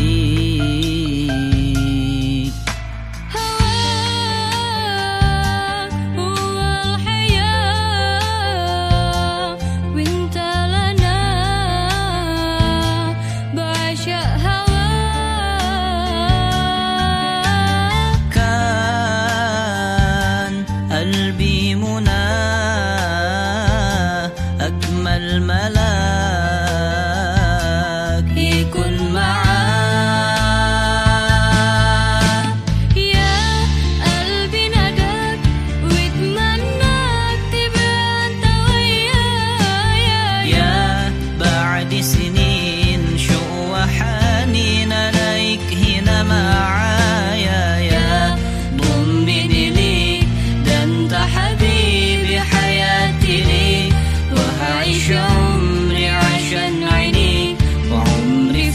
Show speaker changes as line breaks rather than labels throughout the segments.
قلبي منى أجمل ملاك يكون معاك.
يا قلبي نداك واتمناك تبقى انت ويايا.
يا بعد سنين شوق وحنين ألاقيك هنا معايا. يا ضمني ليك ده انت حبيبي حياتي ليك، وهعيش عمري عشان عينيك وعمري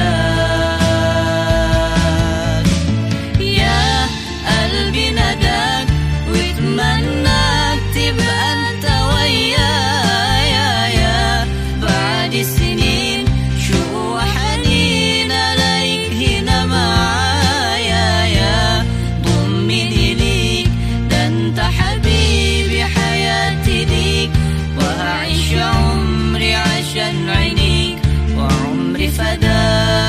فداك.
يا قلبي نداك واتمناك تبقى انت ويايا.
يا بعد سنين شوق وحنين ألاقيك هنا معايا. يا ضمني ليك ده انت حبيبي حياتي ليك، وهعيش عمري عشان عينيك وعمري فداك.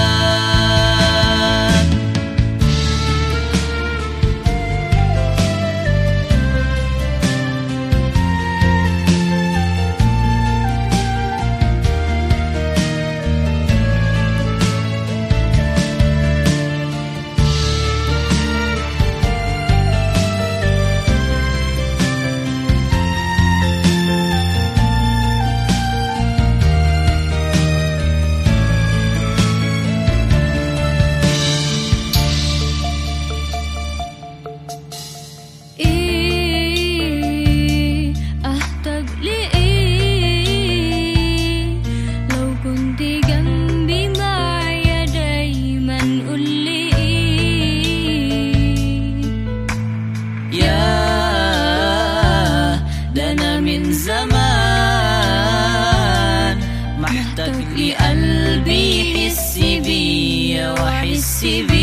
ايه احتاج لايه لو كنت جنبي معايا دايما قولي ايه.
يا ده أنا من زمان محتاج لقلبي يحس بيا وأحس بيا.